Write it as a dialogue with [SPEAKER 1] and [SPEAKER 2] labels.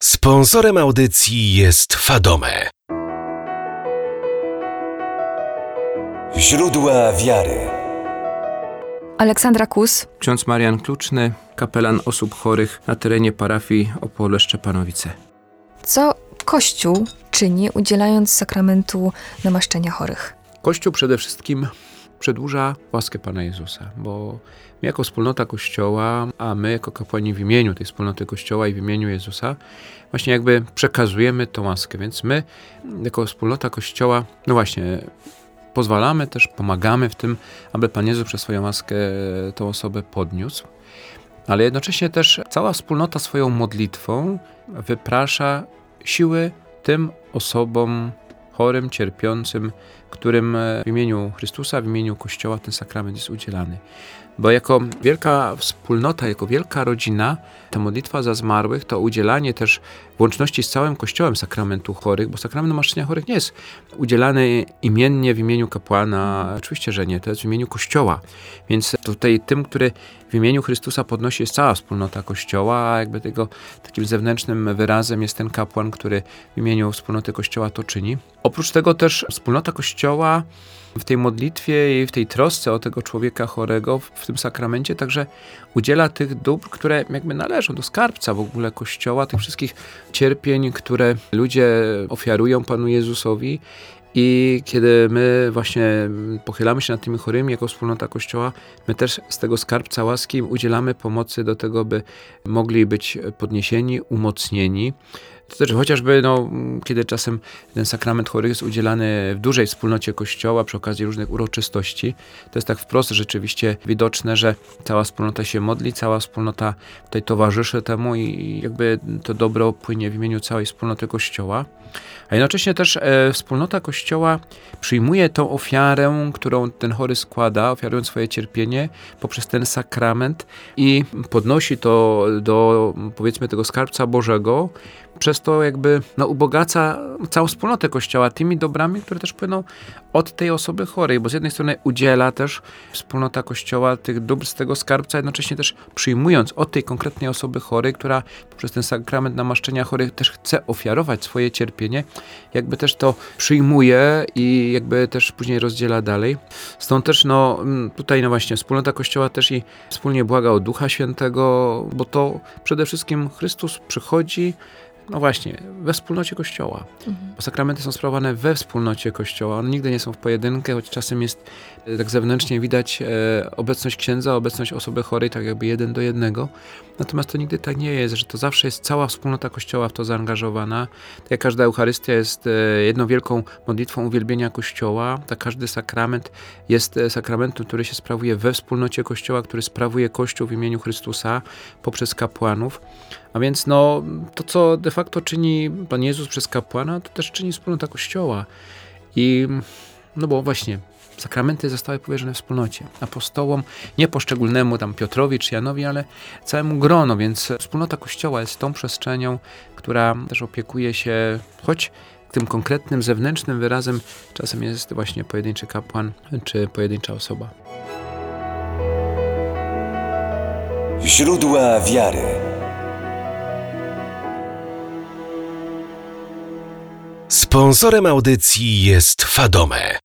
[SPEAKER 1] Sponsorem audycji jest Fadome.
[SPEAKER 2] Źródła wiary.
[SPEAKER 3] Aleksandra Kus.
[SPEAKER 4] Ksiądz Marian Kluczny, kapelan osób chorych na terenie parafii Opole-Szczepanowice.
[SPEAKER 3] Co Kościół czyni, udzielając sakramentu namaszczenia chorych?
[SPEAKER 4] Kościół przede wszystkim przedłuża łaskę Pana Jezusa, bo my jako wspólnota Kościoła, a my jako kapłani w imieniu tej wspólnoty Kościoła i w imieniu Jezusa, właśnie jakby przekazujemy tą łaskę. Więc my jako wspólnota Kościoła, no właśnie, pozwalamy też, pomagamy w tym, aby Pan Jezus przez swoją łaskę tą osobę podniósł. Ale jednocześnie też cała wspólnota swoją modlitwą wyprasza siły tym osobom chorym, cierpiącym, którym w imieniu Chrystusa, w imieniu Kościoła ten sakrament jest udzielany. Bo jako wielka wspólnota, jako wielka rodzina, ta modlitwa za zmarłych, to udzielanie też w łączności z całym Kościołem sakramentu chorych, bo sakrament namaszczenia chorych nie jest udzielany imiennie w imieniu kapłana, oczywiście, że nie, to jest w imieniu Kościoła. Więc tutaj tym, który w imieniu Chrystusa podnosi, jest cała wspólnota Kościoła, a jakby tego takim zewnętrznym wyrazem jest ten kapłan, który w imieniu wspólnoty Kościoła to czyni. Oprócz tego też wspólnota Kościoła w tej modlitwie i w tej trosce o tego człowieka chorego w tym sakramencie także udziela tych dóbr, które jakby należą do skarbca w ogóle Kościoła, tych wszystkich cierpień, które ludzie ofiarują Panu Jezusowi. I kiedy my właśnie pochylamy się nad tymi chorymi jako wspólnota Kościoła, my też z tego skarbca łaski im udzielamy pomocy do tego, by mogli być podniesieni, umocnieni. To też chociażby, kiedy czasem ten sakrament chorych jest udzielany w dużej wspólnocie Kościoła przy okazji różnych uroczystości, to jest tak wprost rzeczywiście widoczne, że cała wspólnota się modli, cała wspólnota tutaj towarzyszy temu i jakby to dobro płynie w imieniu całej wspólnoty Kościoła. A jednocześnie też wspólnota Kościoła przyjmuje tą ofiarę, którą ten chory składa, ofiarując swoje cierpienie poprzez ten sakrament i podnosi to do, powiedzmy, tego skarbca Bożego. Przez to jakby ubogaca całą wspólnotę Kościoła tymi dobrami, które też płyną od tej osoby chorej, bo z jednej strony udziela też wspólnota Kościoła tych dóbr z tego skarbca, jednocześnie też przyjmując od tej konkretnej osoby chorej, która przez ten sakrament namaszczenia chorych też chce ofiarować swoje cierpienie, jakby też to przyjmuje i jakby też później rozdziela dalej. Stąd też tutaj właśnie wspólnota Kościoła też i wspólnie błaga o Ducha Świętego, bo to przede wszystkim Chrystus przychodzi właśnie, we wspólnocie Kościoła. Bo sakramenty są sprawowane we wspólnocie Kościoła. One nigdy nie są w pojedynkę, choć czasem jest tak zewnętrznie widać obecność księdza, obecność osoby chorej, tak jakby 1 do 1. Natomiast to nigdy tak nie jest, że to zawsze jest cała wspólnota Kościoła w to zaangażowana. Tak jak każda Eucharystia jest jedną wielką modlitwą uwielbienia Kościoła, tak każdy sakrament jest sakramentem, który się sprawuje we wspólnocie Kościoła, który sprawuje Kościół w imieniu Chrystusa poprzez kapłanów. A więc to, co de facto czyni Pan Jezus przez kapłana, to też czyni wspólnota Kościoła. I bo właśnie sakramenty zostały powierzone wspólnocie, apostołom, nie poszczególnemu tam Piotrowi czy Janowi, ale całemu gronu, więc wspólnota Kościoła jest tą przestrzenią, która też opiekuje się, choć tym konkretnym zewnętrznym wyrazem czasem jest właśnie pojedynczy kapłan czy pojedyncza osoba.
[SPEAKER 2] Źródła wiary.
[SPEAKER 1] Sponsorem audycji jest Fadome.